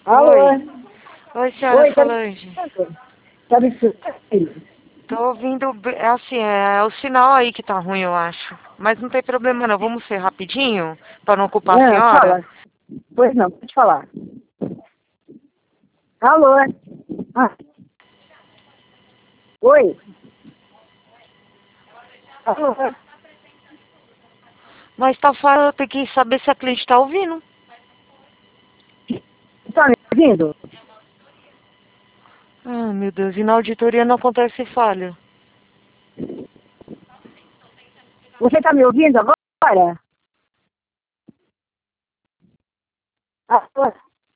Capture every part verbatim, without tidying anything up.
Alô? Oi. Oi, senhora Oi, tá me Solange. escutando? Tá me escutando? Tô ouvindo, be- é assim, é, o sinal aí que tá ruim, eu acho. Mas não tem problema não, vamos ser rapidinho, para não ocupar a Não, senhora? fala. Pois não, pode falar. Alô? Ah. Oi? Alô? Mas tá falando, eu tenho que saber se a cliente tá ouvindo. Tá me ouvindo? Ah, meu Deus, e na auditoria não acontece falha. Você tá me ouvindo agora? Alô?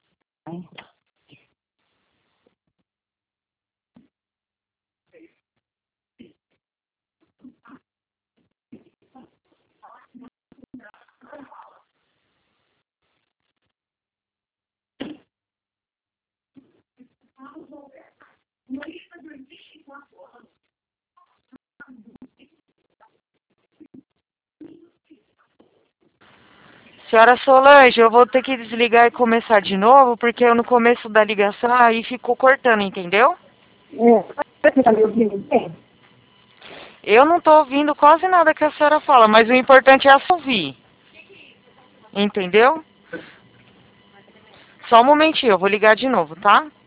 Senhora Solange, eu vou ter que desligar e começar de novo, porque eu no começo da ligação aí ficou cortando, entendeu? É. Você tá me ouvindo bem? Eu não tô ouvindo quase nada que a senhora fala, mas o importante é ouvir, entendeu? Só um momentinho, eu vou ligar de novo, tá?